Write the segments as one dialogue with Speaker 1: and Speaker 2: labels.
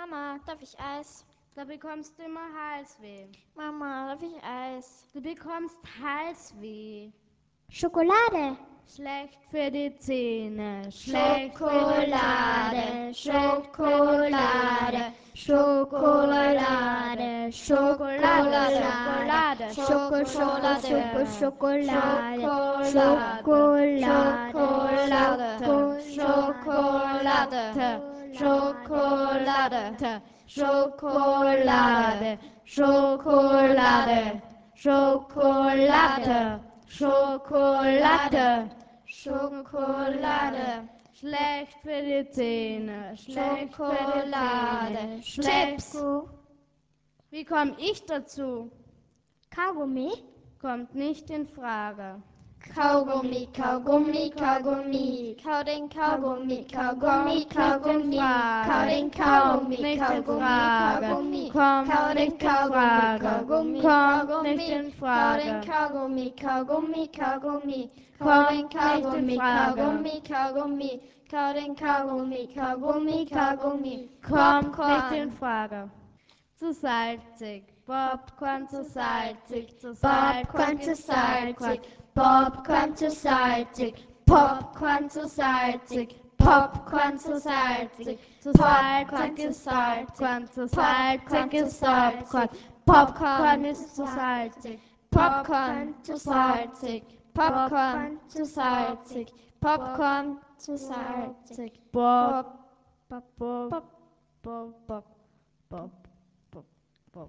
Speaker 1: Mama, darf ich Eis?
Speaker 2: Da bekommst du immer Halsweh.
Speaker 1: Mama, darf ich Eis?
Speaker 2: Du bekommst Halsweh.
Speaker 1: Schokolade.
Speaker 2: Schlecht für die Zähne. Schlecht für die
Speaker 1: Schokolade,
Speaker 2: Zähne.
Speaker 1: Schokolade, Schokolade, Schokolade, Schokolade, Schokolade,
Speaker 2: Schokolade. Schokolade. Schokolade. Schokolade. Schokolade. Schokolade. Schlecht für die Zähne. Schlecht für die Zähne.
Speaker 1: Chips.
Speaker 2: Wie komme ich dazu?
Speaker 1: Kaugummi.
Speaker 2: Kommt nicht in Frage.
Speaker 1: Kaugummi, Kaugummi, Kaugummi, kau den Kaugummi, Kaugummi, Kaugummi, kau den Kaugummi,
Speaker 2: Nicht in
Speaker 1: Kaugummi,
Speaker 2: Frage.
Speaker 1: Kaugummi,
Speaker 2: Kommt
Speaker 1: kau den
Speaker 2: nicht in
Speaker 1: Kaugummi,
Speaker 2: Frage.
Speaker 1: Kaugummi,
Speaker 2: Kommt nicht
Speaker 1: Kaugummi,
Speaker 2: in
Speaker 1: kau den
Speaker 2: Frage.
Speaker 1: Kaugummi, Kaugummi, Kaugummi, kau
Speaker 2: Kommt
Speaker 1: den
Speaker 2: nicht in
Speaker 1: Kaugummi,
Speaker 2: Frage.
Speaker 1: Kaugummi, Kaugummi, kau den Kaugummi, Kaugummi, Kaugummi,
Speaker 2: Kommt nicht in
Speaker 1: Popcorn.
Speaker 2: Frage. Zu salzig. Popcorn zu salzig. Zu
Speaker 1: Popcorn zu
Speaker 2: salzig.
Speaker 1: salzig, Popcorn zu salzig, Popcorn zu salzig, Popcorn zu salzig, Popcorn zu salzig,
Speaker 2: Popcorn zu
Speaker 1: Popcorn
Speaker 2: salzig
Speaker 1: zu
Speaker 2: ist
Speaker 1: salzig,
Speaker 2: Popcorn.
Speaker 1: Popcorn
Speaker 2: Popcorn ist zu salzig.
Speaker 1: Popcorn zu salzig, Popcorn zu salzig, Popcorn zu salzig,
Speaker 2: Pop, pop, pop, pop, pop, pop, pop, pop.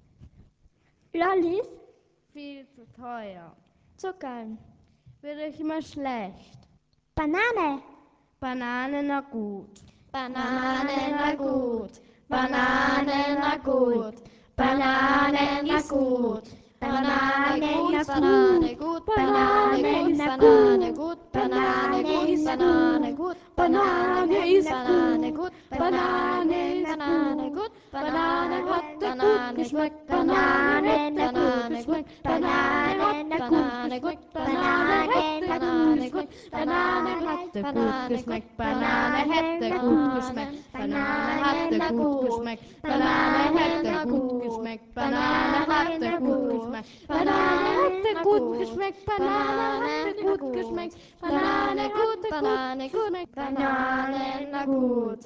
Speaker 1: Lollis,
Speaker 2: Viel zu teuer.
Speaker 1: Zucker,
Speaker 2: Wird euch immer schlecht.
Speaker 1: Banane,
Speaker 2: Banane na gut.
Speaker 1: Banane na gut, Banane na gut, Banane na gut, Banane ist
Speaker 2: Banane
Speaker 1: gut,
Speaker 2: Banane
Speaker 1: Banane
Speaker 2: ist
Speaker 1: Banane
Speaker 2: gut.
Speaker 1: gut, Banane ist Banane gut, Banane ist
Speaker 2: Banane
Speaker 1: gut,
Speaker 2: gut.
Speaker 1: Banane ist
Speaker 2: Banane
Speaker 1: gut,
Speaker 2: Banane hat
Speaker 1: Banane
Speaker 2: gut geschmeckt.
Speaker 1: Banane
Speaker 2: Banane
Speaker 1: gut,
Speaker 2: Banane
Speaker 1: Banane
Speaker 2: gut.
Speaker 1: gut,
Speaker 2: Banane
Speaker 1: Banane gut,
Speaker 2: Banane gut geschmeckt. Banane hätte gut geschmeckt. Banane hatte gut geschmeckt. Banane hätte gut geschmeckt. Banane hatte gut geschmeckt. Banane hätte gut geschmeckt. Banane hatte gut geschmeckt. Banane gute
Speaker 1: Banane gut,
Speaker 2: geschmeckt.
Speaker 1: Banane na gut,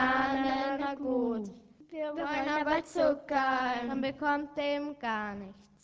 Speaker 2: Banane na gut.
Speaker 1: wir wollen aber Zucker.
Speaker 2: Man bekommt dem gar nicht.